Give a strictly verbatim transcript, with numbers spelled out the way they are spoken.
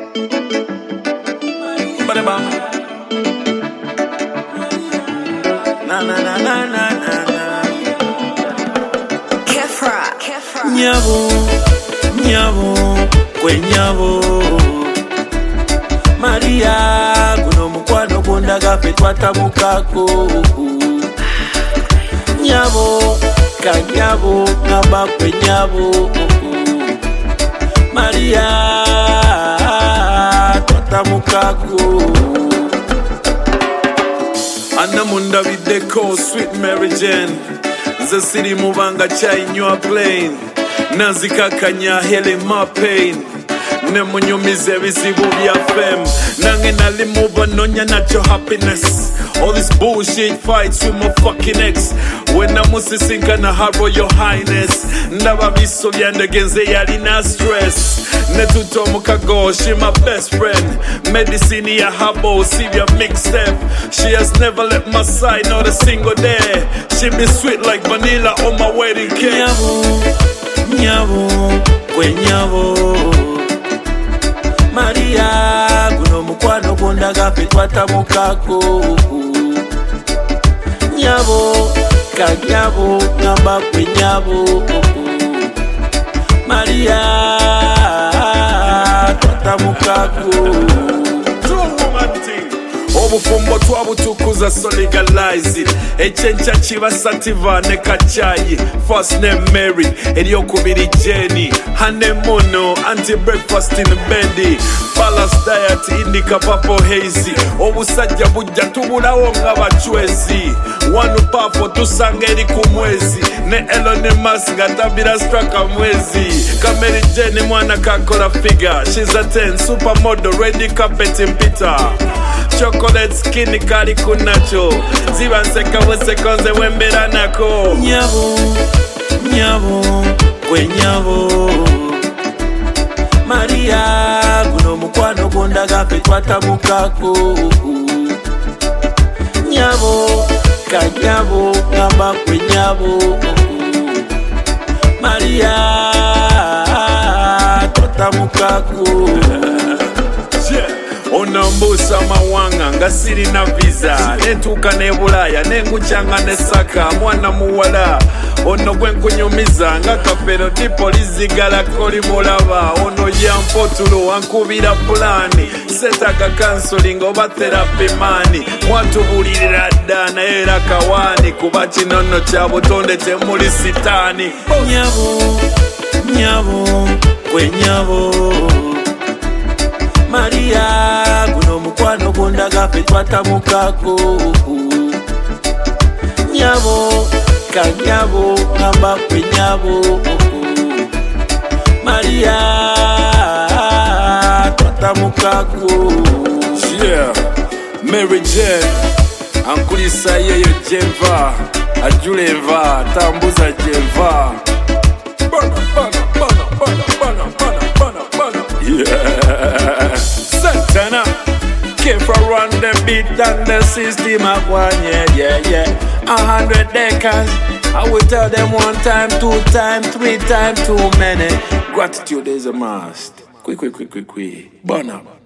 Ba-da-bam. Na na na na na na na. Kefra, Kefra. Nyabo, nyabo, kwe nyabo. Maria, kuno mukwano kundaga fe twatabukako. Nyabo, kanyabo, ngamba kwe nyabo. Maria, twatabukako. Anamunda videko, sweet Mary Jane. The city muvanga chai nywa plane. Nazika kanya hele my pain. Nemunyumize bizibu bya fame. Nange nalimuba nonya nacho happiness. All this bullshit fights with my fucking ex. When I must sink and harbor your highness. Ndaba biso byande genze yali na stress. Netuto mukago, she my best friend. Medicine ya habo, Sylvia mixtape. She has never left my side, not a single day. She be sweet like vanilla on my wedding cake. Nyabo, nyabo, kwe nyabo. Maria, kuno mukwano kundaga fe twatabukako. Nyabo, kanyabo, ngamba kwe nyabo. Maria, twatabukako. Obufumbo twabutukuza so legalize it. Echencha chiba sativa ne kachayi. First name Mary, eliokubiri Jenny. Hanemono, anti-breakfast in bedi. Palace diet, indica papo hazy. Obusajja bujja tubulawo nga bachwezi. Wanu pafo tusangeri kumwezi. Ne Elon Musk gatabira straka mwezi. Kameri Jenny mwana kakola figure. She's a ten, supermodel, ready carpet in Peter. Chocolate skinny kari kunacho. Ziba nseka weseko nze wembera nako. Nyabo, nyabo, kwe nyabo. Maria, kuno mukwano kundaga fe twatabukako. Nyabo, kanyabo, ngamba kwe nyabo. Maria, twatabukako. Onambusa mawanga nga siri na visa. Nentuka ne Bulaya nenguchanga ne saka. Mwana muwala ono gwenkunyumiza nga kapero tipo lizigala koli mulaba. Ono yampotulo ankubira plani. Setaka counseling oba therapy mani. Mwatubulirira dda naye era kawani. Kuba kinono kya butonde temuli sitani. Nyabo, nyabo, kwe nyabo. Maria, kuno mukwano kundaga fe twatabukako. Nyabo, kanyabo, ngamba kwe nyabo. Maria, twatabukako. Yeah, Mary Jane, ankulisa yeyo Jeva, ajuleva, tambuza Jeva. Bana, bana, bana, bana, bana, bana, bana, bana. Yeah. Santana, Kefra run the beat and the system of one, yeah, yeah, yeah. A hundred decades, I will tell them one time, two time, three time, too many. Gratitude is a must. Quick, quick, quick, quick, quick. Burn up.